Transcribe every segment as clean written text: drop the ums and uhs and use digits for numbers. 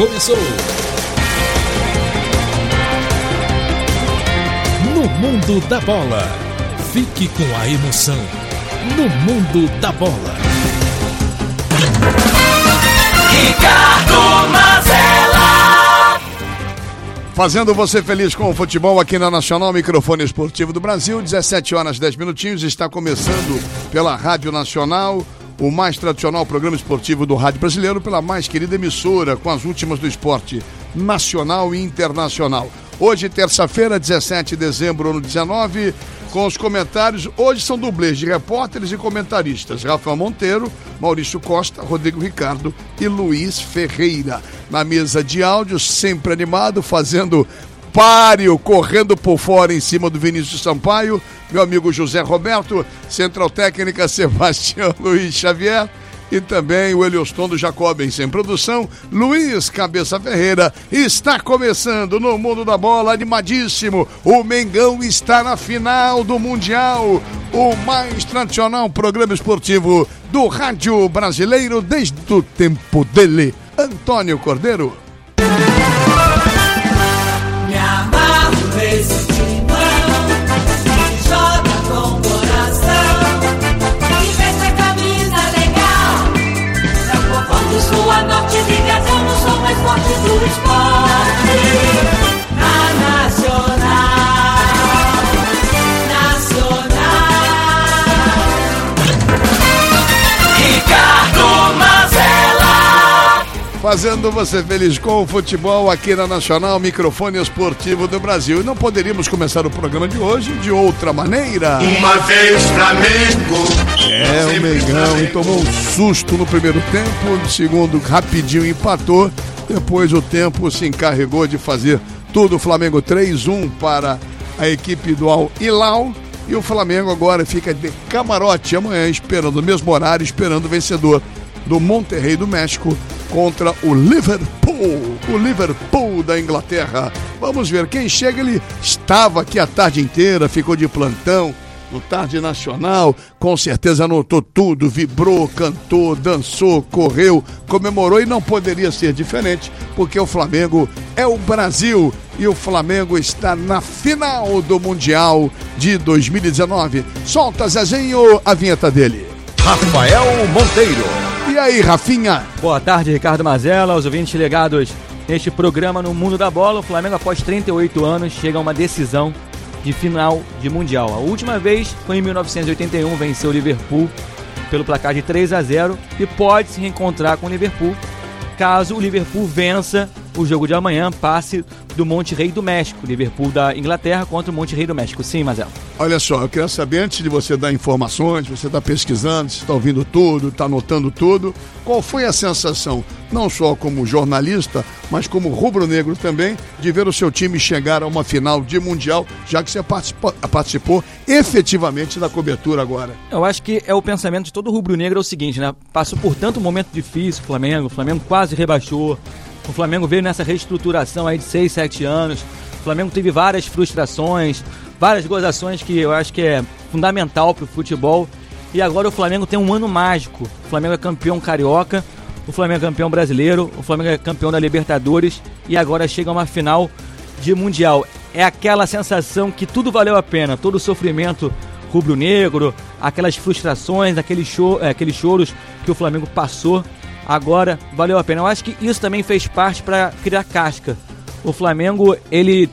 começou. No Mundo da Bola. Fique com a emoção. No Mundo da Bola. Ricardo Mazella. Fazendo você feliz com o futebol aqui na Nacional, microfone esportivo do Brasil, 17 horas 10 minutinhos, está começando pela Rádio Nacional, o mais tradicional programa esportivo do rádio brasileiro, pela mais querida emissora, com as últimas do esporte nacional e internacional. Hoje, terça-feira, 17 de dezembro, ano 19, com os comentários, hoje são dublês de repórteres e comentaristas, Rafael Monteiro, Maurício Costa, Rodrigo Ricardo e Luiz Ferreira. Na mesa de áudio, sempre animado, fazendo páreo, correndo por fora em cima do Vinícius Sampaio, meu amigo José Roberto, Central Técnica Sebastião Luiz Xavier e também o Elioston do Jacobens em produção, Luiz Cabeça Ferreira. Está começando no Mundo da Bola, animadíssimo, o Mengão está na final do Mundial, o mais tradicional programa esportivo do rádio brasileiro desde o tempo dele, Antônio Cordeiro. Me amarro nesse timão, que joga com coração, que veste a camisa legal. É o povão do sul a norte, liga, somos o som mais forte do esporte. Na Nacional, Ricardo Mazella. Fazendo você feliz com o futebol aqui na Nacional, microfone esportivo do Brasil. E não poderíamos começar o programa de hoje de outra maneira. Uma vez Flamengo. O Mengão tomou um susto no primeiro tempo, no segundo rapidinho empatou, depois o tempo se encarregou de fazer tudo. O Flamengo 3-1 para a equipe do Al Hilal e o Flamengo agora fica de camarote amanhã, esperando o mesmo horário, esperando o vencedor do Monterrey do México contra o Liverpool da Inglaterra. Vamos ver quem chega. Ele estava aqui a tarde inteira, ficou de plantão no Tarde Nacional, com certeza anotou tudo, vibrou, cantou, dançou, correu, comemorou, e não poderia ser diferente, porque o Flamengo é o Brasil e o Flamengo está na final do Mundial de 2019. Solta, Zezinho, a vinheta dele. Rafael Monteiro. E aí, Rafinha? Boa tarde, Ricardo Mazella, aos ouvintes ligados neste programa no Mundo da Bola. O Flamengo, após 38 anos, chega a uma decisão de final de Mundial. A última vez foi em 1981, venceu o Liverpool pelo placar de 3-0 e pode se reencontrar com o Liverpool caso o Liverpool vença o jogo de amanhã, passe do Monterrey do México, Liverpool da Inglaterra contra o Monterrey do México. Sim, Mazella. Olha só, eu queria saber, antes de você dar informações, você está pesquisando, você está ouvindo tudo, está anotando tudo, qual foi a sensação, não só como jornalista, mas como rubro-negro também, de ver o seu time chegar a uma final de Mundial, já que você participou efetivamente da cobertura agora? Eu acho que é o pensamento de todo rubro-negro, é o seguinte, né? Passou por tanto momento difícil o Flamengo quase rebaixou, o Flamengo veio nessa reestruturação aí de 6, 7 anos, o Flamengo teve várias frustrações, várias gozações que eu acho que é fundamental para o futebol, e agora o Flamengo tem um ano mágico. O Flamengo é campeão carioca, o Flamengo é campeão brasileiro, o Flamengo é campeão da Libertadores e agora chega a uma final de Mundial. É aquela sensação que tudo valeu a pena, todo o sofrimento rubro-negro, aquelas frustrações, aqueles choros que o Flamengo passou, agora valeu a pena. Eu acho que isso também fez parte para criar casca. O Flamengo, ele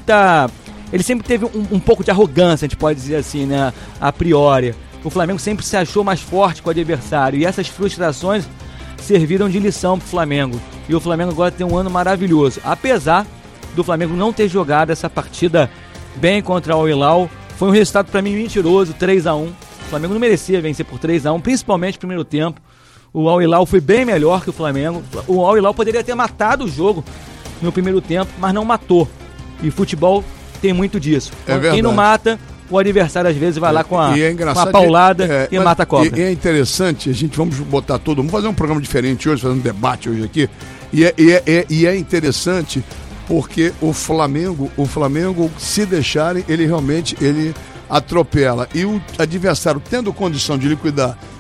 sempre teve um pouco de arrogância, a gente pode dizer assim, né, a priori. O Flamengo sempre se achou mais forte com o adversário e essas frustrações serviram de lição para o Flamengo. E o Flamengo agora tem um ano maravilhoso. Apesar do Flamengo não ter jogado essa partida bem contra o Al Hilal, foi um resultado para mim mentiroso, 3-1. O Flamengo não merecia vencer por 3-1, principalmente no primeiro tempo. O Al Hilal foi bem melhor que o Flamengo. O Al Hilal poderia ter matado o jogo no primeiro tempo, mas não matou. E futebol tem muito disso. Quem não mata, o adversário às vezes vai lá com a paulada e mata a cobra. E é interessante, vamos botar vamos fazer um programa diferente hoje, fazer um debate hoje aqui. E é interessante porque o Flamengo, se deixarem, ele realmente atropela. E o adversário, tendo condição de liquidar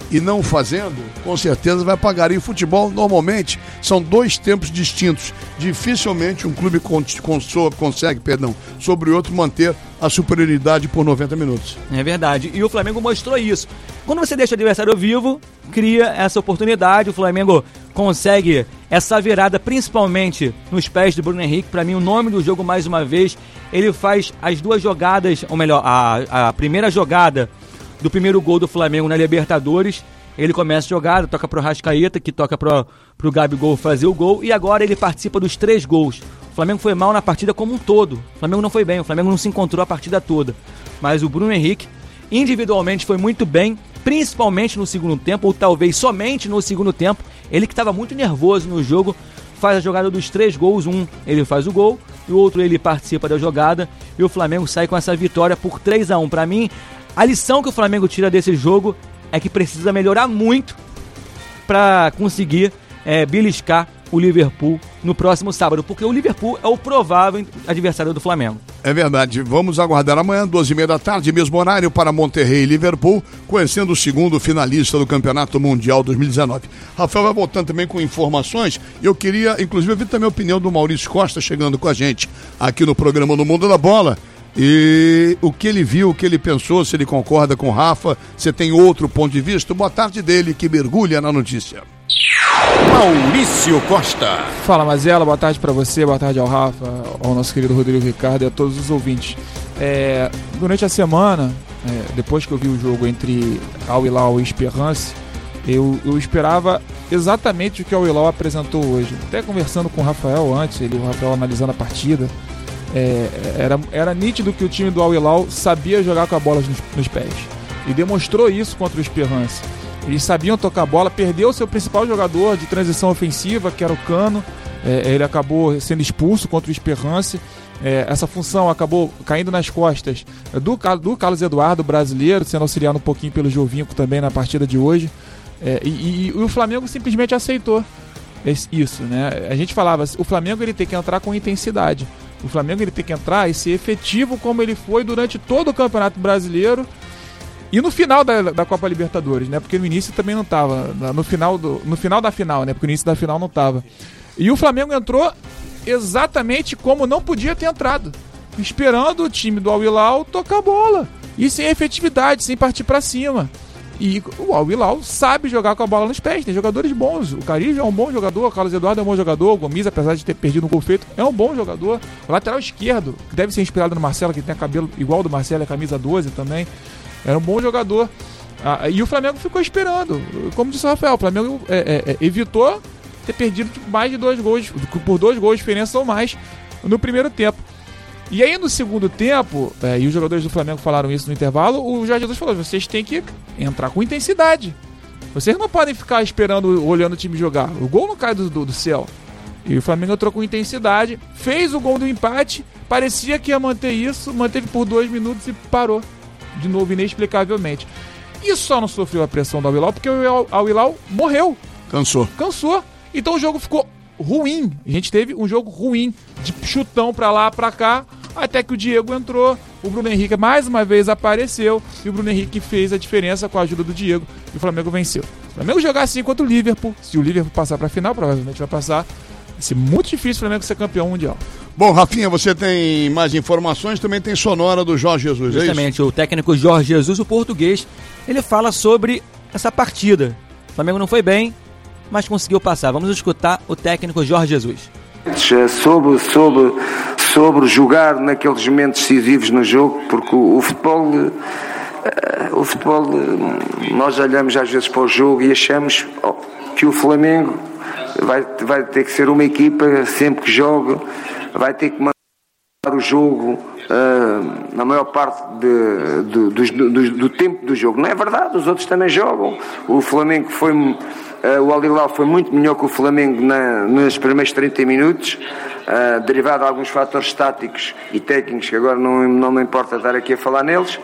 e não fazendo, com certeza vai pagar. E o futebol, normalmente, são 2 tempos distintos. Dificilmente um clube consegue, sobre o outro, manter a superioridade por 90 minutos. É verdade. E o Flamengo mostrou isso. Quando você deixa o adversário vivo, cria essa oportunidade. O Flamengo consegue essa virada, principalmente nos pés do Bruno Henrique. Para mim, o nome do jogo, mais uma vez, ele faz as 2 jogadas, ou melhor, a primeira jogada do primeiro gol do Flamengo na Libertadores. Ele começa a jogada, toca pro Arrascaeta, que toca pro Gabigol fazer o gol, e agora ele participa dos 3 gols. O Flamengo foi mal na partida como um todo. O Flamengo não foi bem, o Flamengo não se encontrou a partida toda. Mas o Bruno Henrique, individualmente, foi muito bem, principalmente no segundo tempo, ou talvez somente no segundo tempo. Ele que estava muito nervoso no jogo, faz a jogada dos 3 gols, ele faz o gol, e o outro ele participa da jogada, e o Flamengo sai com essa vitória por 3-1. Para mim, a lição que o Flamengo tira desse jogo é que precisa melhorar muito para conseguir beliscar o Liverpool no próximo sábado, porque o Liverpool é o provável adversário do Flamengo. É verdade, vamos aguardar amanhã, 12h30 da tarde, mesmo horário, para Monterrey e Liverpool, conhecendo o segundo finalista do Campeonato Mundial 2019. Rafael vai voltando também com informações, e eu queria, inclusive, ouvir também a opinião do Maurício Costa, chegando com a gente aqui no programa No Mundo da Bola, e o que ele viu, o que ele pensou, se ele concorda com o Rafa, se tem outro ponto de vista. Boa tarde dele, que mergulha na notícia. Maurício Costa. Fala, Mazela, boa tarde para você, boa tarde ao Rafa, ao nosso querido Rodrigo Ricardo e a todos os ouvintes. Durante a semana, depois que eu vi o jogo entre Al Hilal e Esperance, eu esperava exatamente o que o Al Hilal apresentou hoje. Até conversando com o Rafael antes, o Rafael analisando a partida, era nítido que o time do Al Hilal sabia jogar com a bola nos pés. E demonstrou isso contra o Esperance. Eles sabiam tocar a bola, perdeu o seu principal jogador de transição ofensiva, que era o Cano. Ele acabou sendo expulso contra o Esperance. Essa função acabou caindo nas costas do Carlos Eduardo, brasileiro, sendo auxiliado um pouquinho pelo Jovinco também na partida de hoje. E o Flamengo simplesmente aceitou isso, né? A gente falava, o Flamengo ele tem que entrar com intensidade. O Flamengo ele tem que entrar e ser efetivo como ele foi durante todo o Campeonato Brasileiro e no final da Copa Libertadores, né? Porque no início também não estava, no final da final, né? Porque no início da final não estava. E o Flamengo entrou exatamente como não podia ter entrado, esperando o time do Al Hilal tocar a bola e sem efetividade, sem partir para cima. E o Al Hilal sabe jogar com a bola nos pés, tem jogadores bons. O Carijo é um bom jogador, o Carlos Eduardo é um bom jogador, o Gomes, apesar de ter perdido um gol feito, é um bom jogador. O lateral esquerdo, que deve ser inspirado no Marcelo, que tem cabelo igual do Marcelo, é camisa 12 também, era um bom jogador. E o Flamengo ficou esperando. Como disse o Rafael, o Flamengo evitou ter perdido mais de 2 gols, por 2 gols de diferença ou mais no primeiro tempo. E aí no segundo tempo, e os jogadores do Flamengo falaram isso no intervalo, o Jorge Jesus falou, vocês têm que entrar com intensidade. Vocês não podem ficar esperando, olhando o time jogar. O gol não cai do céu. E o Flamengo entrou com intensidade, fez o gol do empate, parecia que ia manter isso, manteve por 2 minutos e parou. De novo, inexplicavelmente. E só não sofreu a pressão do Al Hilal porque o Al Hilal morreu. Cansou. Então o jogo ficou ruim. A gente teve um jogo ruim, de chutão pra lá, pra cá, até que o Diego entrou, o Bruno Henrique mais uma vez apareceu, e o Bruno Henrique fez a diferença com a ajuda do Diego, e o Flamengo venceu. Se o Flamengo jogar assim contra o Liverpool, se o Liverpool passar pra final, provavelmente vai passar, vai ser muito difícil o Flamengo ser campeão mundial. Bom, Rafinha, você tem mais informações, também tem sonora do Jorge Jesus, justamente, o técnico Jorge Jesus, o português, ele fala sobre essa partida. O Flamengo não foi bem, mas conseguiu passar. Vamos escutar o técnico Jorge Jesus. Sobre jogar naqueles momentos decisivos no jogo, porque o futebol, nós olhamos às vezes para o jogo e achamos que o Flamengo vai ter que ser uma equipa, sempre que joga, vai ter que mandar o jogo na maior parte do tempo do jogo. Não é verdade, os outros também jogam. O Flamengo o Al Hilal foi muito melhor que o Flamengo nos primeiros 30 minutos, derivado de alguns fatores táticos e técnicos que agora não me importa estar aqui a falar neles,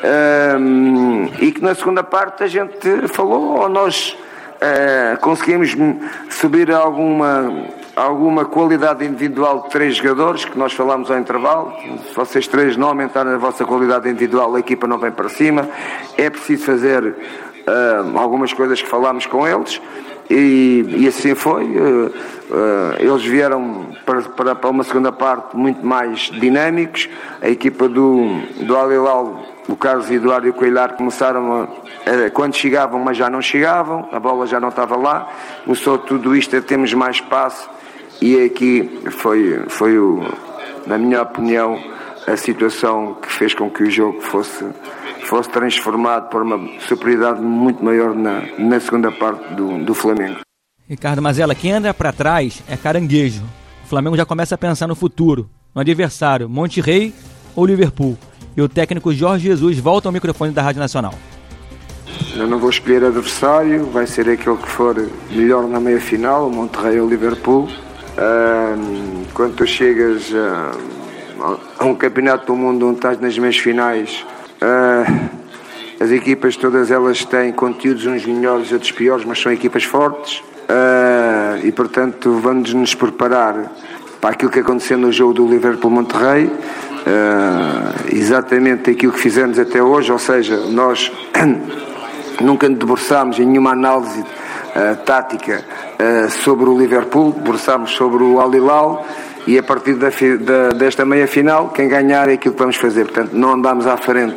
e que na segunda parte a gente falou, ou nós conseguimos subir alguma qualidade individual de 3 jogadores, que nós falámos ao intervalo. Se vocês 3 não aumentarem a vossa qualidade individual, a equipa não vem para cima. É preciso fazer algumas coisas que falámos com eles, e assim foi. Eles vieram para uma segunda parte muito mais dinâmicos. A equipa do Al Hilal, o Carlos Eduardo e o Coelhar começaram quando chegavam, mas já não chegavam, a bola já não estava lá, começou tudo isto a termos mais espaço, e aqui foi na minha opinião, a situação que fez com que o jogo fosse transformado por uma superioridade muito maior na segunda parte do Flamengo. Ricardo Mazella, quem anda para trás é caranguejo. O Flamengo já começa a pensar no futuro, no adversário, Monterrey ou Liverpool. E o técnico Jorge Jesus volta ao microfone da Rádio Nacional. Eu não vou escolher adversário, vai ser aquele que for melhor na meia-final, o Monterrey ou o Liverpool. Quando tu chegas a um campeonato do mundo onde estás nas meias finais, as equipas todas elas têm conteúdos, uns melhores e outros piores, mas são equipas fortes, e portanto vamos nos preparar para aquilo que aconteceu no jogo do Liverpool-Monterrey, exatamente aquilo que fizemos até hoje, ou seja, nós nunca nos debruçámos em nenhuma análise tática sobre o Liverpool, debruçámos sobre o Al Hilal, e a partir desta meia-final, quem ganhar é aquilo que vamos fazer. Portanto, não andamos à frente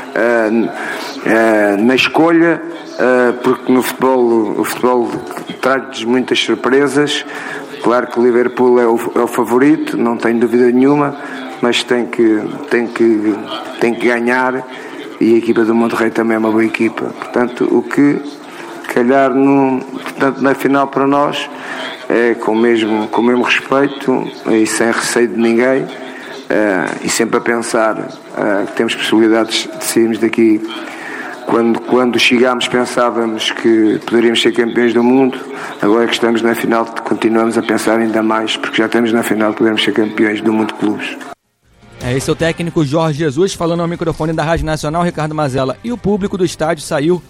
na escolha, porque no futebol, o futebol traz-nos muitas surpresas. Claro que o Liverpool é o favorito, não tenho dúvida nenhuma, mas tem que ganhar, e a equipa do Monterrey também é uma boa equipa. Portanto, o que calhar na final para nós é com o mesmo respeito e sem receio de ninguém, e sempre a pensar que temos possibilidades de sairmos daqui. Quando chegámos pensávamos que poderíamos ser campeões do mundo, agora que estamos na final continuamos a pensar ainda mais, porque já estamos na final, podemos ser campeões do mundo de clubes. Esse é o técnico Jorge Jesus falando ao microfone da Rádio Nacional, Ricardo Mazella. E o público do estádio saiu,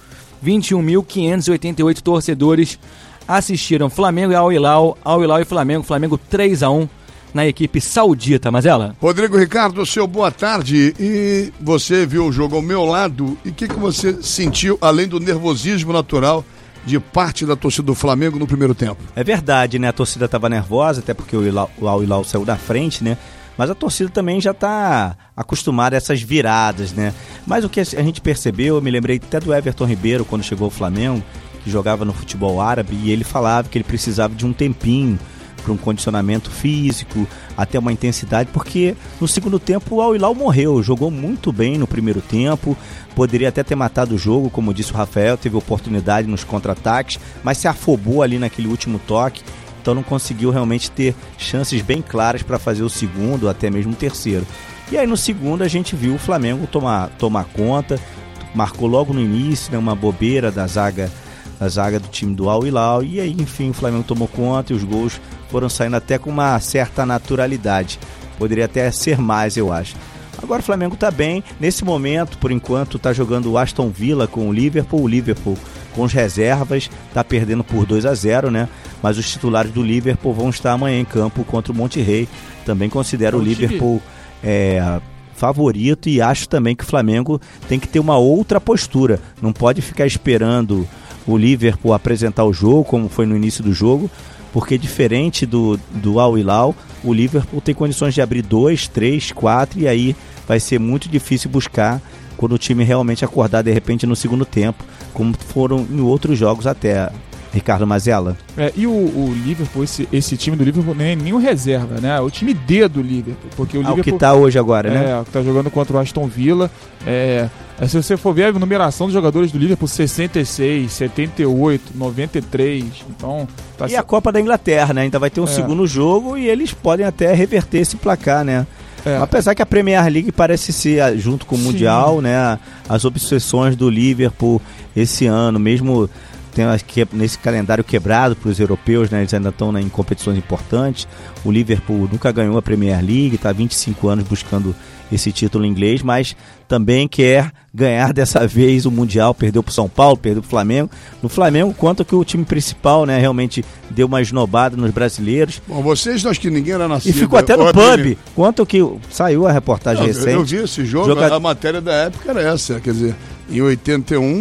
21.588 torcedores assistiram Flamengo e Al Hilal e Flamengo 3-1 na equipe saudita. Mazella. Rodrigo Ricardo, seu boa tarde. E você viu o jogo ao meu lado, e o que você sentiu, além do nervosismo natural de parte da torcida do Flamengo no primeiro tempo? É verdade, né? A torcida estava nervosa, até porque o Al Hilal saiu da frente, né? Mas a torcida também já está acostumada a essas viradas, né? Mas o que a gente percebeu, eu me lembrei até do Everton Ribeiro, quando chegou ao Flamengo, que jogava no futebol árabe, e ele falava que ele precisava de um tempinho para um condicionamento físico, até uma intensidade, porque no segundo tempo o Al Hilal morreu, jogou muito bem no primeiro tempo, poderia até ter matado o jogo, como disse o Rafael, teve oportunidade nos contra-ataques, mas se afobou ali naquele último toque, então não conseguiu realmente ter chances bem claras para fazer o segundo, até mesmo o terceiro. E aí no segundo a gente viu o Flamengo tomar conta, marcou logo no início, né, uma bobeira da zaga do time do Al Hilal, e aí enfim o Flamengo tomou conta e os gols foram saindo até com uma certa naturalidade. Poderia até ser mais, eu acho. Agora o Flamengo está bem, nesse momento, por enquanto, está jogando o Aston Villa com o Liverpool com as reservas, está perdendo por 2-0, né? Mas os titulares do Liverpool vão estar amanhã em campo contra o Monterrey. Também considero o Liverpool favorito, e acho também que o Flamengo tem que ter uma outra postura. Não pode ficar esperando o Liverpool apresentar o jogo, como foi no início do jogo, porque diferente do Al Hilal, o Liverpool tem condições de abrir 2, 3, 4, e aí vai ser muito difícil buscar quando o time realmente acordar de repente no segundo tempo, como foram em outros jogos até, Ricardo Mazella. E o Liverpool, esse time do Liverpool nem é nenhum reserva, né? O time D do Liverpool, porque o Liverpool, que tá hoje agora, né? O que tá jogando contra o Aston Villa. Se você for ver a numeração dos jogadores do Liverpool, 66, 78, 93, então... E a Copa da Inglaterra, né? Ainda vai ter um segundo jogo, e eles podem até reverter esse placar, né? Apesar que a Premier League parece ser, junto com o Mundial, né, as obsessões do Liverpool esse ano, mesmo nesse calendário quebrado para os europeus, né, eles ainda estão em competições importantes. O Liverpool nunca ganhou a Premier League, está há 25 anos buscando esse título inglês, mas também quer ganhar dessa vez o Mundial. Perdeu para o São Paulo, perdeu para o Flamengo. No Flamengo, quanto que o time principal, né, realmente deu uma esnobada nos brasileiros. Bom, vocês, acho que ninguém era nascido. E ficou até no pub. Quanto que saiu a reportagem recente. Eu vi esse jogo, a matéria da época era essa, quer dizer, em 81...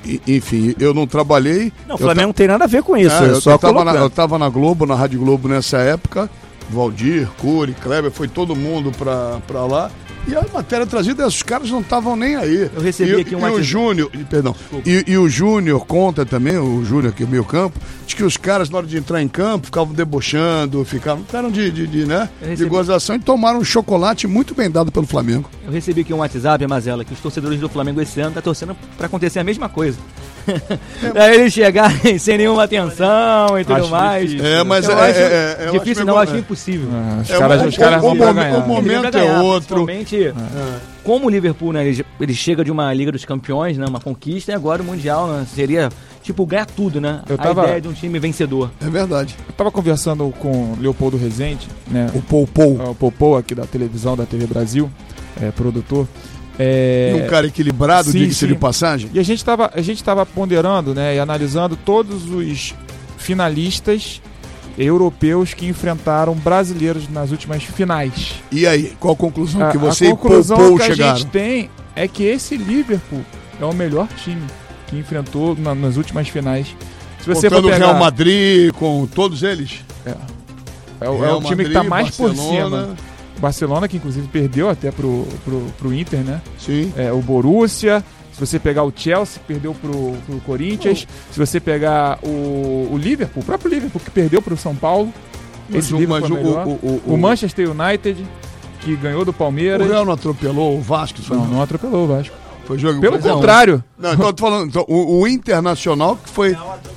enfim, eu não trabalhei. Não, o Flamengo não tem nada a ver com isso. Eu tava na Globo, na Rádio Globo nessa época. Valdir, Cury, Kleber, foi todo mundo pra lá. E a matéria trazida, os caras não estavam nem aí. Eu recebi aqui um WhatsApp. E o Júnior conta também, o Júnior aqui, o meio campo, de que os caras, na hora de entrar em campo, ficavam debochando, ficaram de gozação e tomaram um chocolate muito bem dado pelo Flamengo. Eu recebi aqui um WhatsApp, Mazela, que os torcedores do Flamengo esse ano estão torcendo pra acontecer a mesma coisa. Pra eles chegarem sem nenhuma atenção e tudo mais. Difícil. Mas difícil não, acho impossível. Os caras vão ganhar. O momento é outro. Como o Liverpool, né, ele chega de uma Liga dos Campeões, né, uma conquista, e agora o Mundial, né, seria, ganhar tudo, né? A ideia de um time vencedor. É verdade. Eu tava conversando com o Leopoldo Rezende, né? O Poupou. O Poupou aqui da televisão, da TV Brasil, produtor. E um cara equilibrado, diga-se de passagem. E a gente tava ponderando, né, e analisando todos os finalistas europeus que enfrentaram brasileiros nas últimas finais. E aí, qual a conclusão que você e Poupou chegaram? A conclusão que a gente tem é que esse Liverpool é o melhor time que enfrentou nas últimas finais. Se você contando o Real Madrid com todos eles? É o time que está mais Barcelona, por cima. Barcelona, que inclusive perdeu até pro Inter, né? Sim. O Borussia. Se você pegar o Chelsea, perdeu pro Corinthians. Se você pegar o Liverpool, o próprio Liverpool, que perdeu pro São Paulo. Esse Liverpool é melhor. O Manchester United, que ganhou do Palmeiras. O Real não atropelou o Vasco? Não atropelou o Vasco. Foi jogo pelo contrário. Não, então eu tô falando. Então, o Internacional que foi.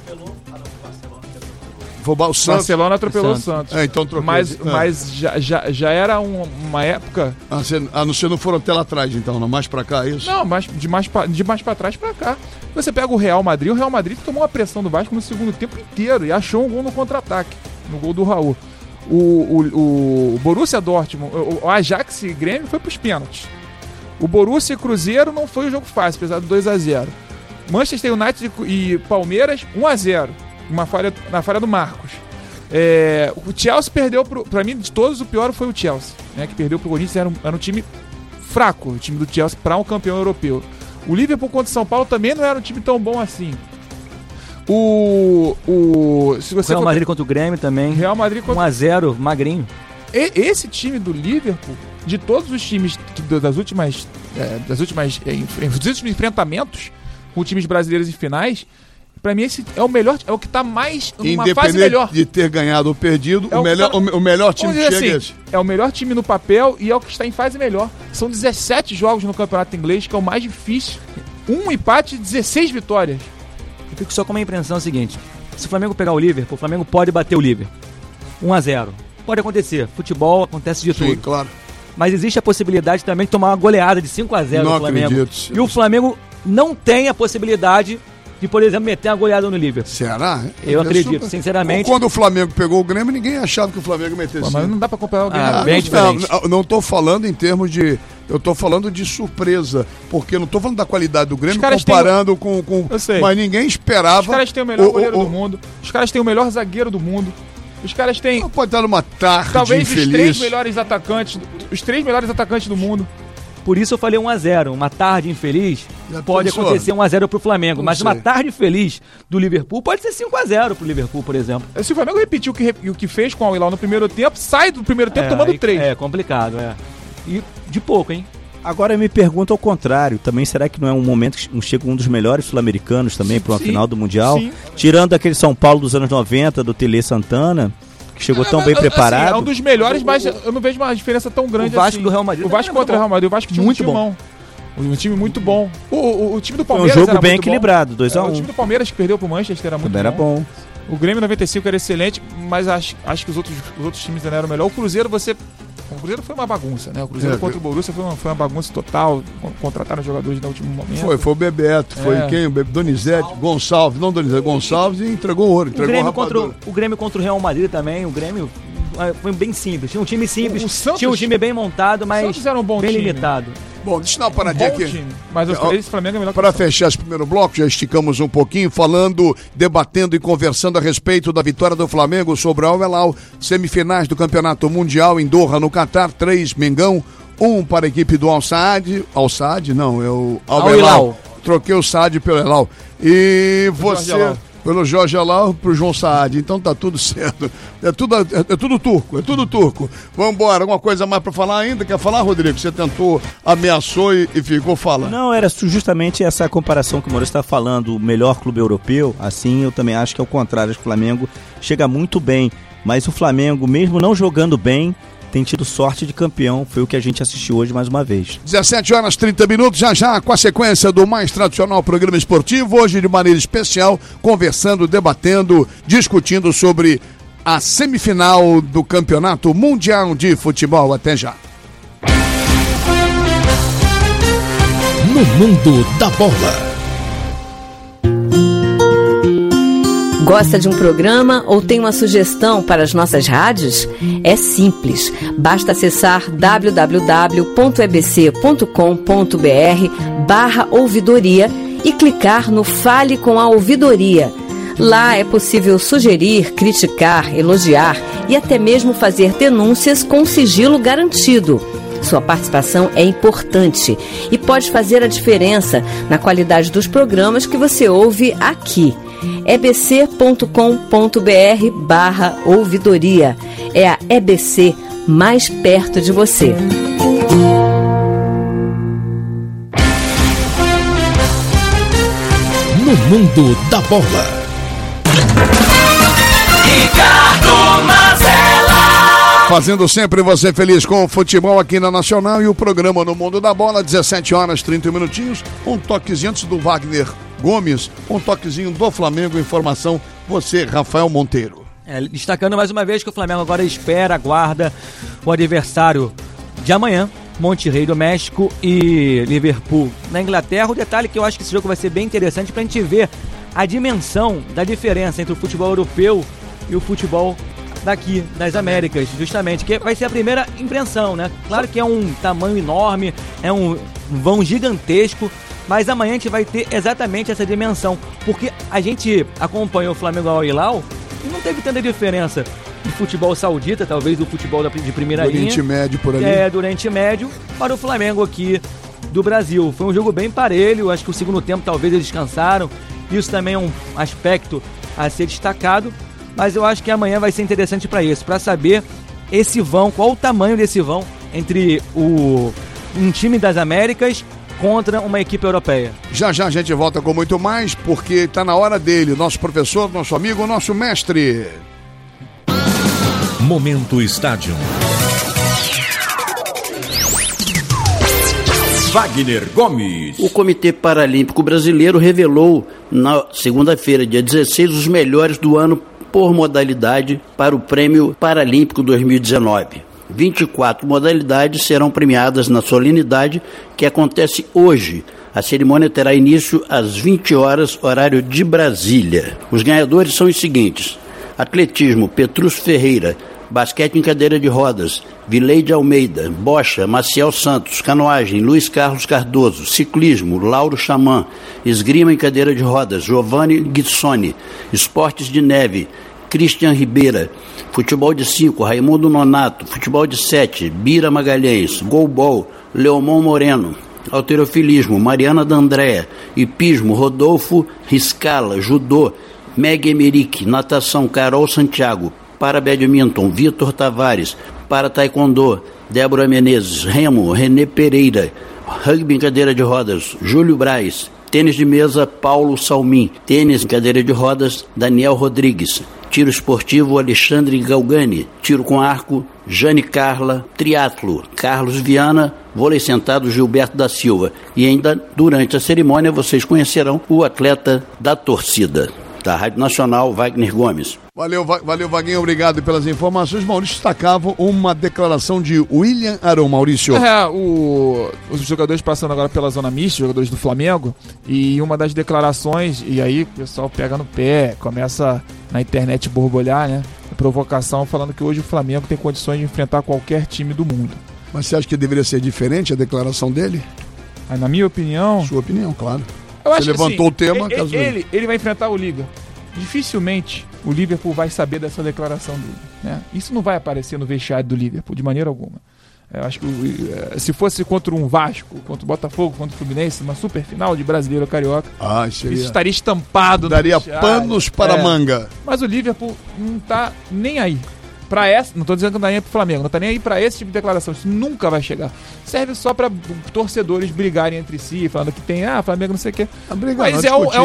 O Santos. Barcelona atropelou o Santos. Então trocou. Mas já era uma época. Você não foram até lá atrás, então, não mais pra cá, é isso? Não, mas de mais pra trás pra cá. Você pega o Real Madrid tomou uma pressão do Vasco no segundo tempo inteiro e achou um gol no contra-ataque, no gol do Raul. O Borussia Dortmund, o Ajax e Grêmio foi pros pênaltis. O Borussia e Cruzeiro não foi um jogo fácil, apesar do 2-0. Manchester United e Palmeiras, 1-0. Na falha do Marcos. O Chelsea perdeu pra mim, de todos, o pior foi o Chelsea, né, que perdeu pro Corinthians. Era um time fraco, o time do Chelsea, para um campeão europeu. O Liverpool contra o São Paulo também não era um time tão bom assim. Se você Real Madrid contra o Grêmio também. Real Madrid contra 1-0, magrinho. Esse time do Liverpool, de todos os times dos últimos enfrentamentos com times brasileiros em finais, pra mim esse é o melhor, é o que tá mais numa fase melhor. Independente de ter ganhado ou perdido, o melhor time que chega assim, é o melhor time no papel e é o que está em fase melhor. São 17 jogos no campeonato inglês, que é o mais difícil. Um empate e 16 vitórias. Eu fico só com uma impressão seguinte: se o Flamengo pegar o Liverpool, o Flamengo pode bater o Liverpool 1-0. Pode acontecer, futebol acontece de tudo. Sim, claro. Mas existe a possibilidade também de tomar uma goleada de 5-0 no Flamengo. Acredito. E o Flamengo não tem a possibilidade de, por exemplo, meter uma goleada no Liverpool. Será? Eu acredito, sinceramente. Quando o Flamengo pegou o Grêmio, ninguém achava que o Flamengo metesse. Mas não dá pra comparar o Grêmio. Bem diferente. Não tô falando em termos de... Eu tô falando de surpresa, porque eu não tô falando da qualidade do Grêmio comparando com... Eu sei. Mas ninguém esperava... Os caras têm o melhor goleiro do mundo. Os caras têm o melhor zagueiro do mundo. Os caras têm... Pode dar uma tarde talvez infeliz. Os três melhores atacantes do mundo. Por isso eu falei 1-0. Uma tarde infeliz pode acontecer 1-0 pro Flamengo. Mas uma tarde feliz do Liverpool pode ser 5-0 pro Liverpool, por exemplo. Se o Flamengo repetir o que fez com o Al-Hilal no primeiro tempo, sai do primeiro tempo tomando 3. É complicado, E de pouco, hein? Agora eu me pergunto ao contrário, também será que não é um momento que chega um dos melhores sul-americanos também para uma final do Mundial? Sim. Tirando aquele São Paulo dos anos 90, do Tele Santana, que chegou tão bem preparado. Assim, é um dos melhores, mas eu não vejo uma diferença tão grande assim. O Vasco do Real Madrid. O Vasco contra o Real Madrid, o Vasco tinha muito bom. Um time muito bom. O time do Palmeiras foi um jogo bem equilibrado, 2-1. O time do Palmeiras que perdeu pro Manchester era muito bom. Era bom. O Grêmio 95 era excelente, mas acho que os outros times ainda eram melhor. O Cruzeiro foi uma bagunça, né? O Cruzeiro contra o Borussia foi uma bagunça total. Contrataram jogadores no último momento. Foi o Bebeto, foi quem? O Donizete, Gonçalves, não Donizete, Gonçalves, e entregou ouro. O Grêmio contra o Real Madrid também, o Grêmio foi bem simples. Tinha um time simples, tinha um time bem montado, mas era um bom bem time. Limitado. Bom, deixa eu dar uma paradinha aqui. Time, mas esse Flamengo é melhor. Para fechar esse primeiro bloco, já esticamos um pouquinho, debatendo e conversando a respeito da vitória do Flamengo sobre o Al-Hilal, semifinais do Campeonato Mundial em Doha, no Catar, 3 Mengão, 1 para a equipe do Al-Saad, não, é o Al-Hilal. Troquei o Saad pelo Elal. E você... Pelo Jorge Alau pro João Saad. Então tá tudo certo. É tudo turco. Vambora. Alguma coisa mais pra falar ainda? Quer falar, Rodrigo? Você tentou, ameaçou e ficou falando. Não, era justamente essa comparação que o Maurício está falando, o melhor clube europeu. Assim, eu também acho que é o contrário. Acho que o Flamengo chega muito bem. Mas o Flamengo, mesmo não jogando bem, tem tido sorte de campeão. Foi o que a gente assistiu hoje mais uma vez. 17h30, já com a sequência do mais tradicional programa esportivo, hoje de maneira especial, conversando, debatendo, discutindo sobre a semifinal do Campeonato Mundial de Futebol. Até já. No mundo da bola. Gosta de um programa ou tem uma sugestão para as nossas rádios? É simples, basta acessar www.ebc.com.br/ouvidoria e clicar no Fale com a Ouvidoria. Lá é possível sugerir, criticar, elogiar e até mesmo fazer denúncias com sigilo garantido. Sua participação é importante e pode fazer a diferença na qualidade dos programas que você ouve aqui. ebc.com.br/ouvidoria. É a EBC mais perto de você. No mundo da bola. Ricardo Mazella. Fazendo sempre você feliz com o futebol aqui na Nacional e o programa No Mundo da Bola, 17h30. Um toquezinho antes do Wagner Gomes, um toquezinho do Flamengo, informação, você, Rafael Monteiro. Destacando mais uma vez que o Flamengo agora aguarda o adversário de amanhã, Monterrey do México e Liverpool na Inglaterra. O detalhe que eu acho que esse jogo vai ser bem interessante pra gente ver a dimensão da diferença entre o futebol europeu e o futebol daqui, das Américas, justamente, que vai ser a primeira impressão, né? Claro que é um tamanho enorme, é um vão gigantesco, mas amanhã a gente vai ter exatamente essa dimensão, porque a gente acompanhou o Flamengo ao Hilal e não teve tanta diferença de futebol saudita, talvez do futebol de primeira linha. Do Oriente Médio por ali. Do Oriente Médio para o Flamengo aqui do Brasil. Foi um jogo bem parelho, acho que o segundo tempo talvez eles descansaram, isso também é um aspecto a ser destacado, mas eu acho que amanhã vai ser interessante para isso, para saber esse vão, qual o tamanho desse vão entre um time das Américas contra uma equipe europeia. Já a gente volta com muito mais, porque está na hora dele, nosso professor, nosso amigo, nosso mestre. Momento Estádio. Wagner Gomes. O Comitê Paralímpico Brasileiro revelou na segunda-feira, dia 16, os melhores do ano por modalidade para o Prêmio Paralímpico 2019. 24 modalidades serão premiadas na solenidade que acontece hoje. A cerimônia terá início às 20 horas, horário de Brasília. Os ganhadores são os seguintes: atletismo, Petrus Ferreira; basquete em cadeira de rodas, Vileide Almeida; bocha, Maciel Santos; canoagem, Luiz Carlos Cardoso; ciclismo, Lauro Xamã; esgrima em cadeira de rodas, Giovanni Guissoni; esportes de neve, Christian Ribeira; futebol de 5, Raimundo Nonato; futebol de 7, Bira Magalhães; golbol, Leomon Moreno; halterofilismo, Mariana D'Andrea; hipismo, Rodolfo Riscala; judô, Meg Emerick; natação, Carol Santiago; para badminton, Vitor Tavares; para taekwondo, Débora Menezes; remo, Renê Pereira; rugby em cadeira de rodas, Júlio Braz; tênis de mesa, Paulo Salmin; tênis em cadeira de rodas, Daniel Rodrigues; tiro esportivo, Alexandre Galgani; tiro com arco, Jane Carla; triatlo, Carlos Viana; vôlei sentado, Gilberto da Silva. E ainda, durante a cerimônia, vocês conhecerão o atleta da torcida. Da Rádio Nacional, Wagner Gomes. Valeu, Vaguinho, obrigado pelas informações. Maurício destacava uma declaração de William Arão. Maurício. Os jogadores passando agora pela zona mista, jogadores do Flamengo, e uma das declarações, e aí o pessoal pega no pé, começa na internet borbulhar, né? Provocação, falando que hoje o Flamengo tem condições de enfrentar qualquer time do mundo. Mas você acha que deveria ser diferente a declaração dele? Na minha opinião... Sua opinião, claro. Você levantou assim, o tema... Ele vai enfrentar o Liga. Dificilmente o Liverpool vai saber dessa declaração dele, né? Isso não vai aparecer no vestiário do Liverpool de maneira alguma. Eu acho que se fosse contra um Vasco, contra o Botafogo, contra o Fluminense, uma super final de Brasileiro Carioca, isso estaria estampado. Daria panos para manga. Mas o Liverpool não tá nem aí. Pra essa, não tô dizendo que não tá nem aí pro Flamengo, não tá nem aí pra esse tipo de declaração. Isso nunca vai chegar. Serve só pra torcedores brigarem entre si, falando que tem, Flamengo não sei o quê. A brigar, mas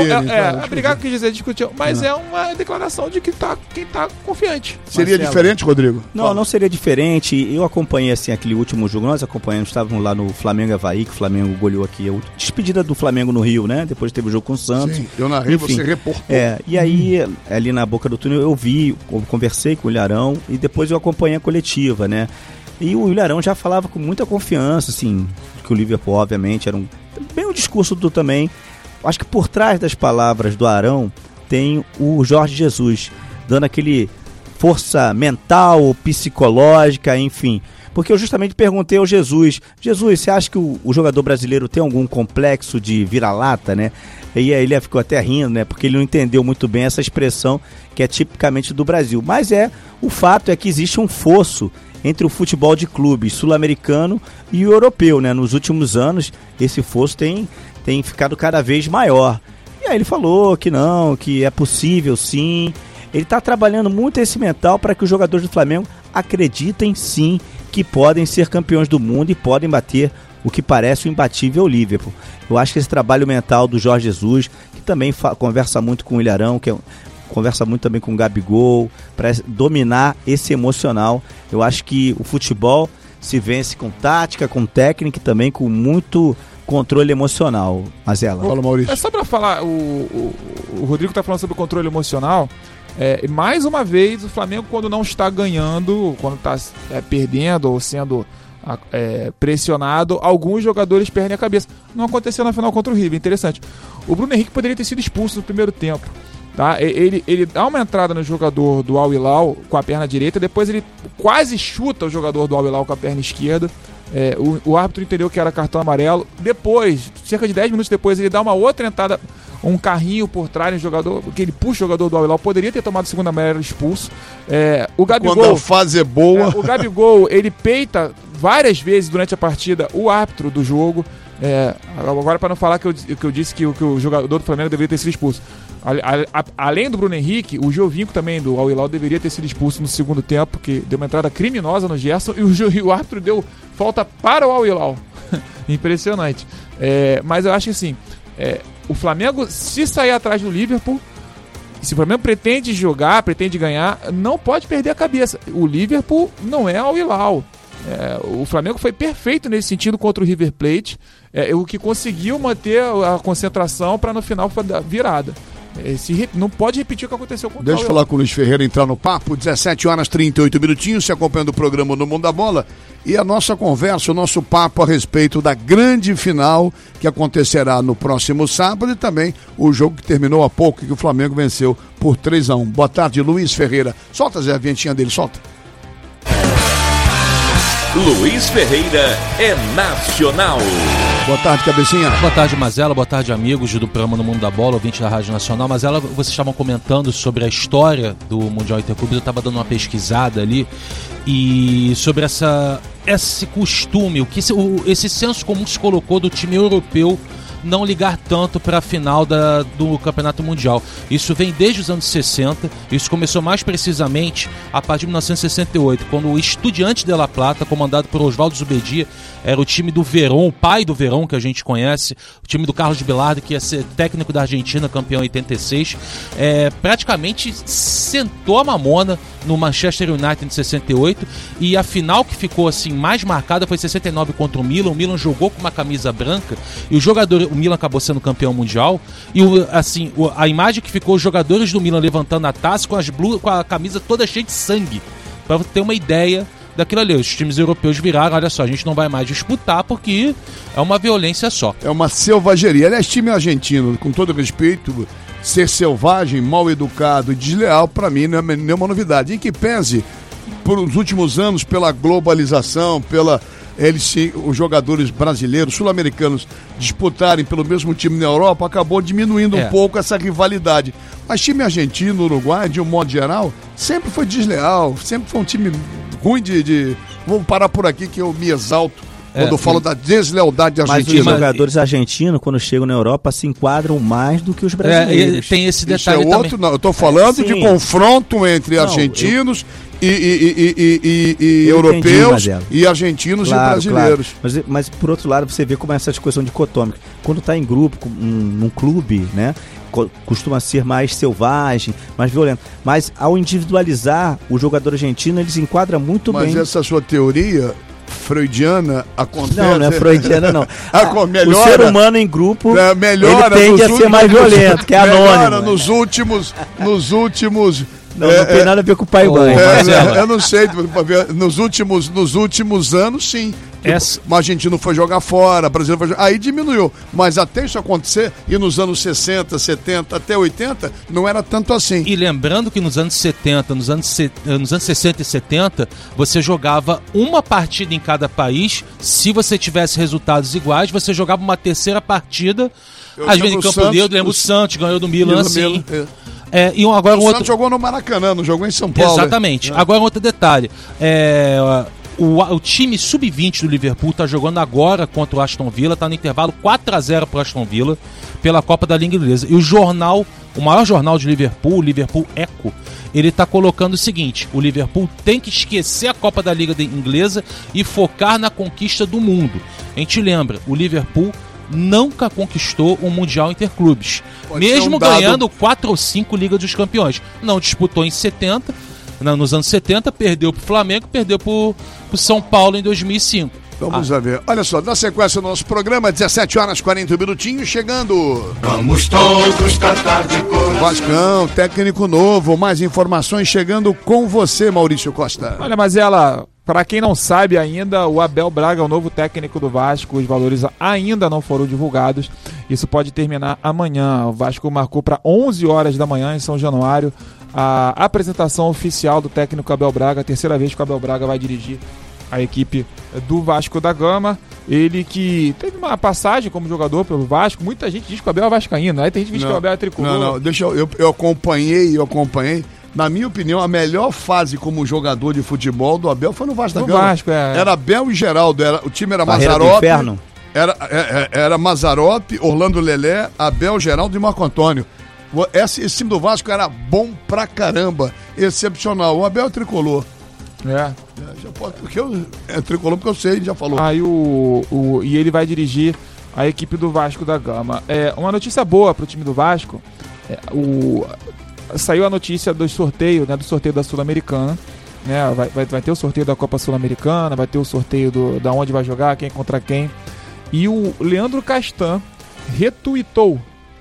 a brigar quer dizer discutir, mas é uma declaração de que quem tá confiante. Seria diferente, Rodrigo? Não seria diferente. Eu acompanhei assim aquele último jogo, nós acompanhamos, estávamos lá no Flamengo Avaí, que o Flamengo goleou aqui, a despedida do Flamengo no Rio, né? Depois teve o jogo com o Santos. Sim, eu narrei, você reportou. E aí, ali na boca do túnel, eu conversei com o Ilharão e depois eu acompanhei a coletiva, né? E o Ilharão já falava com muita confiança, assim, que o Liverpool, obviamente, era bem o discurso do também. Acho que por trás das palavras do Arão tem o Jorge Jesus, dando aquele força mental, psicológica, enfim. Porque eu justamente perguntei ao Jesus, você acha que o jogador brasileiro tem algum complexo de vira-lata, né? E aí ele ficou até rindo, né? Porque ele não entendeu muito bem essa expressão que é tipicamente do Brasil. Mas o fato é que existe um fosso entre o futebol de clubes sul-americano e o europeu, né? Nos últimos anos, esse fosso tem ficado cada vez maior. E aí ele falou que não, que é possível sim. Ele está trabalhando muito esse mental para que os jogadores do Flamengo acreditem sim que podem ser campeões do mundo e podem bater o que parece o imbatível Liverpool. Eu acho que esse trabalho mental do Jorge Jesus, que também conversa muito com o Ilharão, conversa muito também com o Gabigol, para dominar esse emocional. Eu acho que o futebol se vence com tática, com técnica e também com muito controle emocional. Mazela. Fala, Maurício. É só para falar, o Rodrigo está falando sobre o controle emocional. Mais uma vez, o Flamengo, quando não está ganhando, quando está perdendo ou sendo pressionado, alguns jogadores perdem a cabeça. Não aconteceu na final contra o River, interessante. O Bruno Henrique poderia ter sido expulso no primeiro tempo. Tá? Ele dá uma entrada no jogador do Al Hilal com a perna direita, depois ele quase chuta o jogador do Al Hilal com a perna esquerda. O árbitro entendeu que era cartão amarelo. Depois, cerca de 10 minutos depois, ele dá uma outra entrada, um carrinho por trás no jogador, que ele puxa o jogador do Al Hilal, poderia ter tomado a segunda amarela, expulso. O Gabigol, quando a fase é boa, o Gabigol, ele peita várias vezes durante a partida o árbitro do jogo. Agora, para não falar que eu disse que o jogador do Flamengo deveria ter sido expulso, além do Bruno Henrique, o Giovinco também do Al Hilal deveria ter sido expulso no segundo tempo, que deu uma entrada criminosa no Gerson, e o árbitro deu falta para o Al Hilal. Impressionante. Mas eu acho que assim, o Flamengo, se sair atrás do Liverpool, se o Flamengo pretende jogar, pretende ganhar, não pode perder a cabeça. O Liverpool não é Al Hilal. O Flamengo foi perfeito nesse sentido contra o River Plate, o que conseguiu manter a concentração para no final dar virada. Não pode repetir o que aconteceu com o Deixa eu falar com o Luiz Ferreira, entrar no papo. 17 horas 38 minutinhos, se acompanhando o programa No Mundo da Bola. E a nossa conversa, o nosso papo a respeito da grande final que acontecerá no próximo sábado e também o jogo que terminou há pouco, que o Flamengo venceu por 3-1. Boa tarde, Luiz Ferreira. Solta, Zé, a vinhetinha dele, solta. Luiz Ferreira é nacional. Boa tarde, Cabecinha. Boa tarde, Mazela. Boa tarde, amigos do programa No Mundo da Bola, ouvinte da Rádio Nacional. Mazela, vocês estavam comentando sobre a história do Mundial Interclubes. Eu estava dando uma pesquisada ali e sobre esse costume, esse senso comum se colocou do time europeu não ligar tanto para a final do Campeonato Mundial. Isso vem desde os anos 60, isso começou mais precisamente a partir de 1968, quando o Estudiantes de La Plata, comandado por Osvaldo Zubedia, era o time do Verón, o pai do Verón que a gente conhece, o time do Carlos Bilardo, que ia ser técnico da Argentina, campeão em 86, praticamente sentou a mamona no Manchester United em 68, e a final que ficou assim mais marcada foi 69 contra o Milan jogou com uma camisa branca, e o Milan acabou sendo campeão mundial, e a imagem que ficou, os jogadores do Milan levantando a taça com a camisa toda cheia de sangue, para ter uma ideia daquilo ali. Os times europeus viraram, olha só, a gente não vai mais disputar porque é uma violência só. É uma selvageria. Aliás, time argentino, com todo respeito, ser selvagem, mal educado e desleal, para mim não é nenhuma novidade. Em que pese, por os últimos anos, pela globalização, os jogadores brasileiros, sul-americanos disputarem pelo mesmo time na Europa, acabou diminuindo um pouco essa rivalidade. Mas time argentino, uruguai, de um modo geral, sempre foi desleal, sempre foi um time ruim de Vamos parar por aqui que eu me exalto quando eu falo da deslealdade argentina. Mas os jogadores argentinos, quando chegam na Europa, se enquadram mais do que os brasileiros. Tem esse detalhe Isso é outro, também. Não, eu estou falando de confronto entre argentinos e europeus e argentinos e brasileiros. Claro. Mas, por outro lado, você vê como essa discussão dicotômica. Quando está em grupo, num clube, né, costuma ser mais selvagem, mais violento. Mas ao individualizar o jogador argentino, ele se enquadra muito bem. Mas essa sua teoria freudiana acontece... Não é freudiana, não. Melhora, o ser humano em grupo, melhora, ele tende a ser mais violento, que é anônimo. Melhora nos últimos... Não tem nada a ver com o pai e mãe. Eu não sei, nos últimos anos, sim. O argentino foi jogar fora, o brasileiro foi jogar... Aí diminuiu. Mas até isso acontecer, e nos anos 60, 70, até 80, não era tanto assim. E lembrando que nos anos 70, nos anos 60 e 70, você jogava uma partida em cada país. Se você tivesse resultados iguais, você jogava uma terceira partida. Às vezes em Campo Nedo, lembra o Santos, ganhou do Milan, assim. Agora o Santos jogou no Maracanã, não jogou em São Paulo. Exatamente. Agora outro detalhe. O time sub-20 do Liverpool está jogando agora contra o Aston Villa, está no intervalo 4-0 para o Aston Villa pela Copa da Liga Inglesa. E o maior jornal de Liverpool, o Liverpool Echo, ele está colocando o seguinte: o Liverpool tem que esquecer a Copa da Liga Inglesa e focar na conquista do mundo. A gente lembra, o Liverpool nunca conquistou um Mundial Interclubes, mesmo ganhando 4 ou 5 Ligas dos Campeões. Não disputou em 70, nos anos 70, perdeu pro Flamengo, perdeu pro São Paulo em 2005. Vamos ver. Olha só, na sequência do nosso programa, 17 horas 40 minutinhos, chegando. Vamos todos tratar de coração. Vascão, técnico novo, mais informações chegando com você, Maurício Costa. Olha, Mazela, para quem não sabe ainda, o Abel Braga é o novo técnico do Vasco. Os valores ainda não foram divulgados. Isso pode terminar amanhã. O Vasco marcou para 11 horas da manhã em São Januário a apresentação oficial do técnico Abel Braga. A terceira vez que o Abel Braga vai dirigir a equipe do Vasco da Gama. Ele que teve uma passagem como jogador pelo Vasco. Muita gente diz que o Abel é vascaíno. Aí tem gente que diz que o Abel é tricolor. Não, deixa eu acompanhei. Na minha opinião, a melhor fase como jogador de futebol do Abel foi no Vasco da Gama. Vasco, Era Abel e Geraldo. O time era Barreira Mazzaropi. Era Mazzaropi, Orlando Lelé, Abel, Geraldo e Marco Antônio. Esse time do Vasco era bom pra caramba. Excepcional. O Abel é tricolor. É tricolor porque eu sei, já falou. Aí e ele vai dirigir a equipe do Vasco da Gama. Uma notícia boa pro time do Vasco. Saiu a notícia do sorteio, né, do sorteio da Sul-Americana, né, vai ter o sorteio da Copa Sul-Americana, vai ter o sorteio da onde vai jogar, quem contra quem. E o Leandro Castan retuitou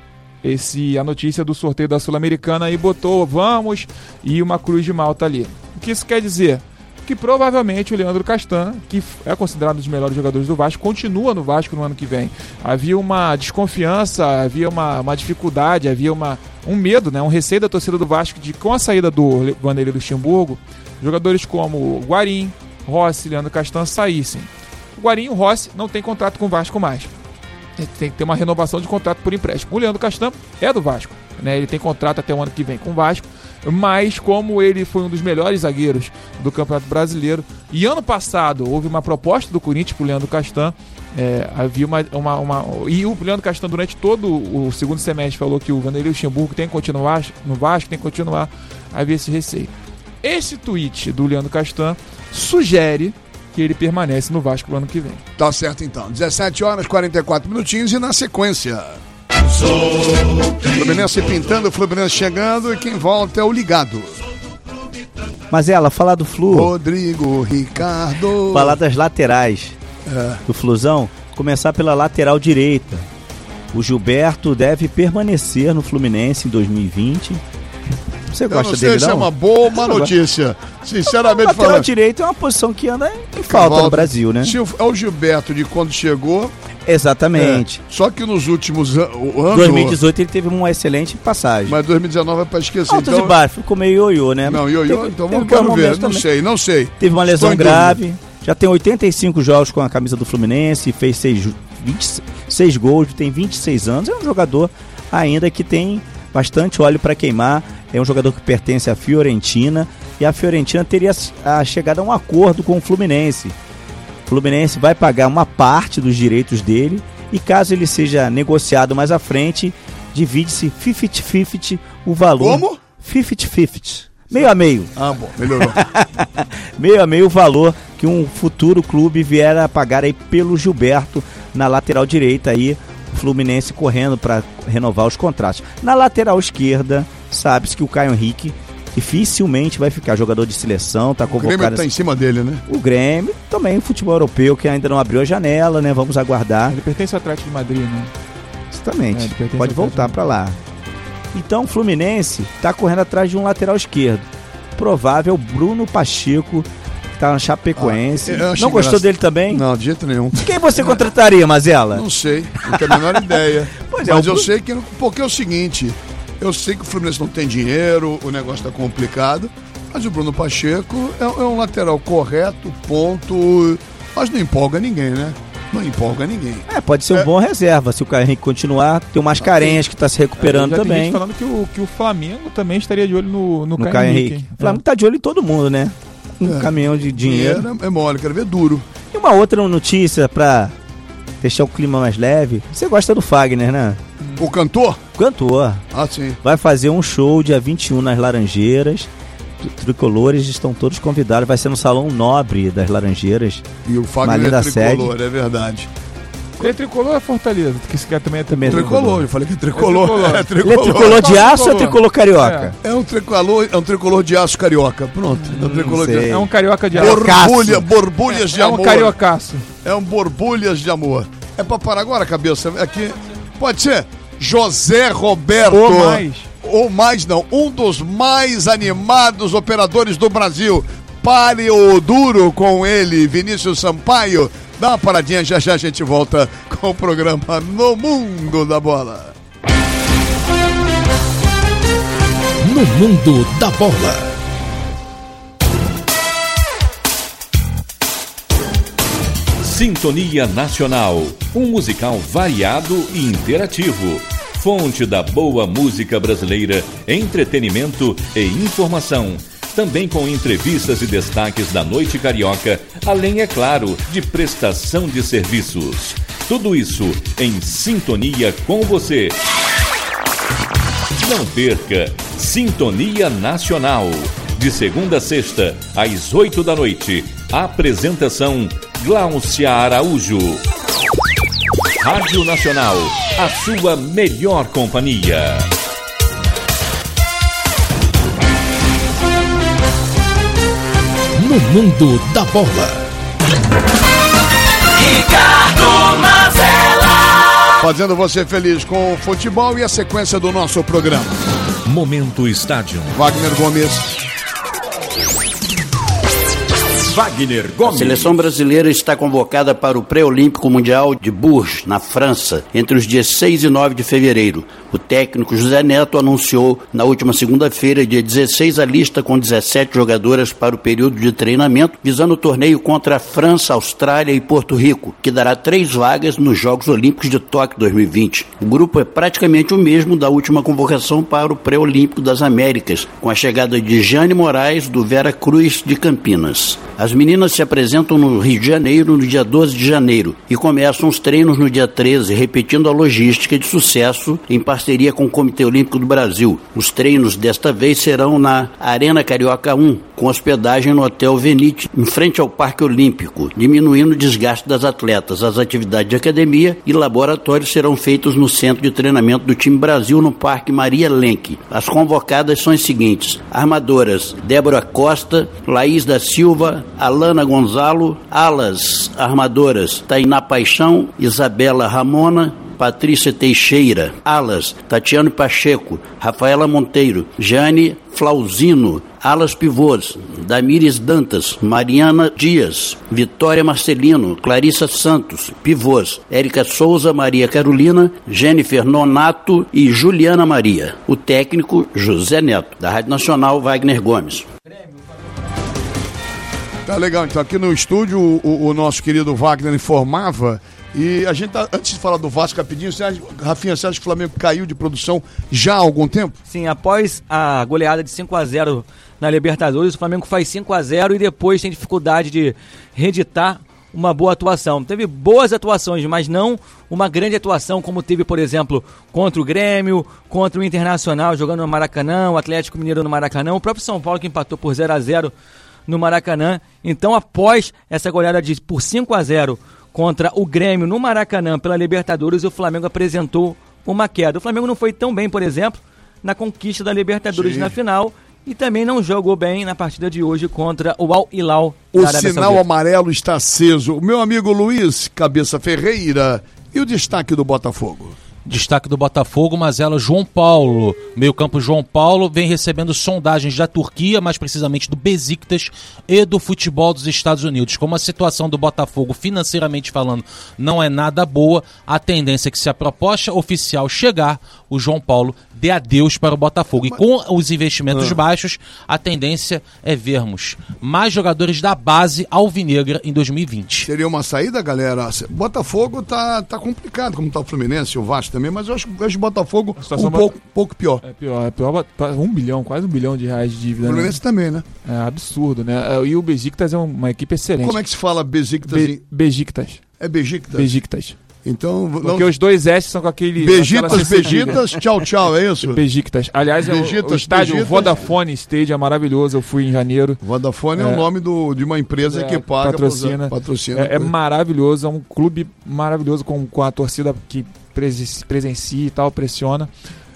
a notícia do sorteio da Sul-Americana e botou vamos e uma cruz de Malta ali. O que isso quer dizer? Que provavelmente o Leandro Castan, que é considerado um dos melhores jogadores do Vasco, continua no Vasco no ano que vem. Havia uma desconfiança, havia uma dificuldade, havia um medo, né, um receio da torcida do Vasco de, com a saída do Vanderlei Luxemburgo, jogadores como Guarim, Rossi, Leandro Castan saíssem. O Guarim e o Rossi não tem contrato com o Vasco mais. Tem que ter uma renovação de contrato por empréstimo. O Leandro Castan é do Vasco, né? Ele tem contrato até o ano que vem com o Vasco, mas como ele foi um dos melhores zagueiros do Campeonato Brasileiro, e ano passado houve uma proposta do Corinthians para o Leandro Castan, havia e o Leandro Castan durante todo o segundo semestre falou que o Vanderlei Luxemburgo tem que continuar no Vasco, tem que continuar, havia esse receio. Esse tweet do Leandro Castan sugere que ele permanece no Vasco no ano que vem. Tá certo então, 17 horas 44 minutinhos e na sequência Fluminense pintando, Fluminense chegando e quem volta é o Ligado. Mas falar do Flu, Rodrigo, Ricardo, falar das laterais do Flusão, começar pela lateral direita. O Gilberto deve permanecer no Fluminense em 2020. Você gosta dele, não? Isso é uma boa ou uma notícia. Sinceramente falando. Lateral direito é uma posição que anda em falta no Brasil, né? É o Gilberto de quando chegou. Exatamente. Só que nos últimos anos... 2018 ele teve uma excelente passagem. Mas 2019 é pra esquecer. Altos e baixos, ficou meio ioiô, né? Não, ioiô, então vamos ver. Não sei. Teve uma lesão grave. Já tem 85 jogos com a camisa do Fluminense, fez 26 gols, tem 26 anos. É um jogador ainda que tem bastante óleo para queimar. É um jogador que pertence à Fiorentina. e a Fiorentina teria chegado a um acordo com o Fluminense. O Fluminense vai pagar uma parte dos direitos dele e caso ele seja negociado mais à frente, divide-se 50-50 o valor. Como? 50-50. Meio a meio. Ah, bom, melhorou. Meio a meio o valor que um futuro clube vier a pagar aí pelo Gilberto na lateral direita aí, o Fluminense correndo para renovar os contratos. Na lateral esquerda, sabe-se que o Caio Henrique dificilmente vai ficar jogador de seleção, tá convocado. O Grêmio tá em cima dele, né? O Grêmio, também o futebol europeu que ainda não abriu a janela, né? Vamos aguardar. Ele pertence ao Atlético de Madrid, né? Exatamente, pode voltar para lá. Então o Fluminense tá correndo atrás de um lateral esquerdo. Provável Bruno Pacheco, que tá no Chapecoense. Não gostou dele também? Não, de jeito nenhum. Quem você contrataria, Mazela? Não sei, não tenho a menor ideia. Pois mas eu sei que, porque é o seguinte, eu sei que o Fluminense não tem dinheiro, o negócio tá complicado, mas o Bruno Pacheco é um lateral correto, ponto, mas não empolga ninguém, né? Não empolga ninguém. Pode ser um bom reserva, se o Caio Henrique continuar, tem o Mascarenhas que está se recuperando já também. Tem gente falando que o Flamengo também estaria de olho no Caio Henrique. O Flamengo está de olho em todo mundo, né? Um caminhão de dinheiro. É mole, quero ver duro. E uma outra notícia para deixar o clima mais leve. Você gosta do Fagner, né? O cantor? Cantor. Ah, sim. Vai fazer um show dia 21 nas Laranjeiras. Tricolores estão todos convidados, vai ser no Salão Nobre das Laranjeiras. E o Fagner é tricolor, é verdade. Ele é tricolor ou é Fortaleza? Porque esse cara também é tricolor. Eu falei que é tricolor. É tricolor. Ele é tricolor de aço ou é tricolor carioca? É um tricolor de aço carioca. Pronto. É um tricolor de aço. É um carioca de aço. Borbulhas de amor. É um cariocaço. É um borbulhas de amor. É pra parar agora, cabeça? Aqui. Pode ser José Roberto. Ou mais não, um dos mais animados operadores do Brasil. Pare o duro com ele, Vinícius Sampaio. Dá uma paradinha, já a gente volta com o programa No Mundo da Bola. No Mundo da Bola. Sintonia Nacional, um musical variado e interativo. Fonte da boa música brasileira, entretenimento e informação. Também com entrevistas e destaques da noite carioca, além, é claro, de prestação de serviços. Tudo isso em sintonia com você. Não perca Sintonia Nacional. De segunda a sexta, às 8 da noite. Apresentação Gláucia Araújo. Rádio Nacional, a sua melhor companhia. No Mundo da Bola. Ricardo Mazella. Fazendo você feliz com o futebol e a sequência do nosso programa. Momento Estádio. Wagner Gomes. Wagner Gomes. A seleção brasileira está convocada para o pré-olímpico mundial de Bourges, na França, entre os dias 6 e 9 de fevereiro. O técnico José Neto anunciou na última segunda-feira, dia 16, a lista com 17 jogadoras para o período de treinamento, visando o torneio contra a França, Austrália e Porto Rico, que dará 3 vagas nos Jogos Olímpicos de Tóquio 2020. O grupo é praticamente o mesmo da última convocação para o pré-olímpico das Américas, com a chegada de Jane Moraes, do Vera Cruz de Campinas. As meninas se apresentam no Rio de Janeiro no dia 12 de janeiro e começam os treinos no dia 13, repetindo a logística de sucesso em parceria com o Comitê Olímpico do Brasil. Os treinos desta vez serão na Arena Carioca 1, com hospedagem no Hotel Venite, em frente ao Parque Olímpico, diminuindo o desgaste das atletas. As atividades de academia e laboratório serão feitos no Centro de Treinamento do Time Brasil, no Parque Maria Lenk. As convocadas são as seguintes: armadoras Débora Costa, Laís da Silva, Alana Gonzalo; alas armadoras Tainá Paixão, Isabela Ramona, Patrícia Teixeira; alas Tatiane Pacheco, Rafaela Monteiro, Jane Flauzino; alas pivôs Damires Dantas, Mariana Dias, Vitória Marcelino, Clarissa Santos; pivôs Érica Souza, Maria Carolina, Jennifer Nonato e Juliana Maria. O técnico José Neto. Da Rádio Nacional, Wagner Gomes. Tá legal, então aqui no estúdio o nosso querido Wagner informava. E a gente tá, antes de falar do Vasco rapidinho, Rafinha, você acha que o Flamengo caiu de produção já há algum tempo? Sim, após a goleada de 5-0 na Libertadores, o Flamengo faz 5-0 e depois tem dificuldade de reeditar uma boa atuação. Teve boas atuações, mas não uma grande atuação como teve, por exemplo, contra o Grêmio, contra o Internacional jogando no Maracanã, o Atlético Mineiro no Maracanã, o próprio São Paulo que empatou por 0-0 no Maracanã. Então, após essa goleada por 5-0 contra o Grêmio no Maracanã pela Libertadores, o Flamengo apresentou uma queda. O Flamengo não foi tão bem, por exemplo, na conquista da Libertadores na final, e também não jogou bem na partida de hoje contra o Al Hilal. O sinal amarelo está aceso. O meu amigo Luiz Cabeça Ferreira, e o destaque do Botafogo? Destaque do Botafogo, Mazela, João Paulo. Meio-campo João Paulo vem recebendo sondagens da Turquia, mais precisamente do Besiktas e do futebol dos Estados Unidos. Como a situação do Botafogo, financeiramente falando, não é nada boa, a tendência é que, se a proposta oficial chegar, o João Paulo dê adeus para o Botafogo. E com os investimentos baixos, a tendência é vermos mais jogadores da base alvinegra em 2020. Seria uma saída, galera? Botafogo tá complicado, como tá o Fluminense, o Vasco também, mas eu acho que o Botafogo pouco pior. É pior, quase 1 bilhão de reais de dívida. O Fluminense também, né? É absurdo, né? E o Besiktas é uma equipe excelente. Como é que se fala Besiktas? Besiktas. É Besiktas? Besiktas. Então, porque os dois S são com aquele... Besiktas, tchau, é isso? Besiktas. Aliás, o estádio Vodafone Stadium é maravilhoso, eu fui em janeiro. Vodafone é o nome de uma empresa que paga, patrocina. É maravilhoso, é um clube maravilhoso com a torcida que presencia e tal, pressiona.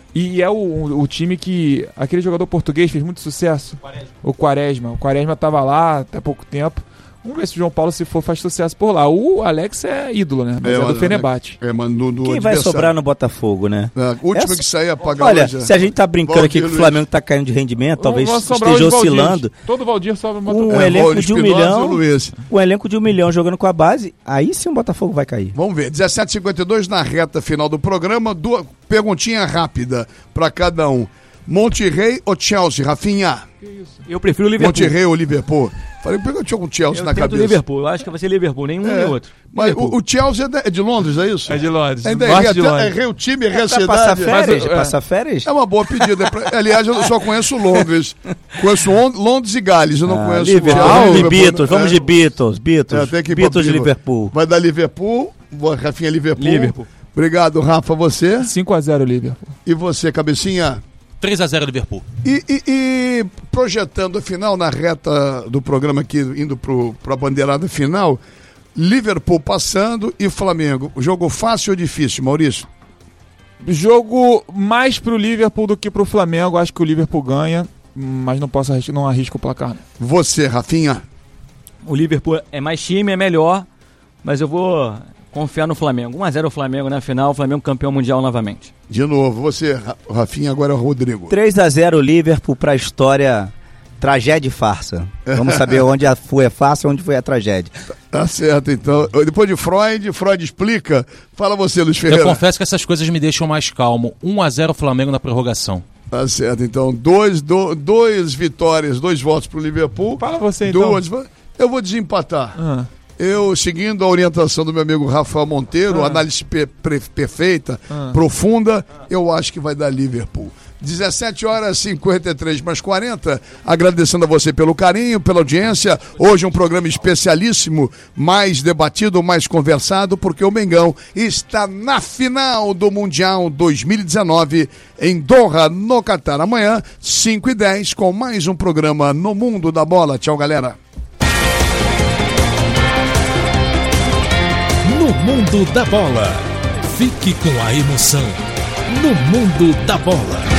E é o time que... Aquele jogador português fez muito sucesso. O Quaresma. O Quaresma estava lá até pouco tempo. Vamos ver se o João Paulo, se for, faz sucesso por lá. O Alex é ídolo, né? Mas é do Fenerbahçe. Quem vai sobrar no Botafogo, né? O último que sair apagar. Olha, se a gente tá brincando aqui que o Flamengo tá caindo de rendimento, talvez esteja oscilando. Todo Valdir sobra no Botafogo. Um elenco de 1 milhão. Um elenco de 1 milhão jogando com a base, aí sim o Botafogo vai cair. Vamos ver. 17h52 na reta final do programa. Perguntinha rápida para cada um. Monterrey ou Chelsea, Rafinha? Eu prefiro o Liverpool. Monterrey ou Liverpool? Falei, perguntou com o Chelsea na cabeça. Liverpool, eu acho que vai ser Liverpool, nenhum nem outro. Mas o Chelsea é de Londres, é isso? É de Londres. Ainda é o time, é a cidade. Passar férias? É uma boa pedida. Aliás, eu só conheço Londres. Conheço Londres e Gales, eu não conheço Liverpool. Vamos de Beatles. Beatles de Liverpool. Vai dar Liverpool, Rafinha, Liverpool. Obrigado, Rafa, você? 5-0 Liverpool. E você, Cabecinha? 3-0 Liverpool. E projetando a final na reta do programa aqui, indo para a bandeirada final, Liverpool passando e Flamengo. Jogo fácil ou difícil, Maurício? Jogo mais pro Liverpool do que pro Flamengo. Acho que o Liverpool ganha, mas não arrisco o placar. Você, Rafinha? O Liverpool é mais time, é melhor, mas eu vou confiar no Flamengo. 1-0 o Flamengo na final, o Flamengo campeão mundial novamente. De novo, você, Rafinha, agora é o Rodrigo. 3-0 Liverpool pra história tragédia e farsa. Vamos saber onde foi a farsa e onde foi a tragédia. Tá certo, então. Depois de Freud explica. Fala você, Luiz Ferreira. Eu confesso que essas coisas me deixam mais calmo. 1-0 Flamengo na prorrogação. Tá certo, então. Dois vitórias, 2 votos pro Liverpool. Fala você, então. Eu vou desempatar. Eu, seguindo a orientação do meu amigo Rafael Monteiro, análise perfeita, profunda, eu acho que vai dar Liverpool. 17h53+40, agradecendo a você pelo carinho, pela audiência. Hoje um programa especialíssimo, mais debatido, mais conversado, porque o Mengão está na final do Mundial 2019 em Doha, no Catar. Amanhã, 5h10, com mais um programa no Mundo da Bola. Tchau, galera. No Mundo da Bola. Fique com a emoção. No Mundo da Bola.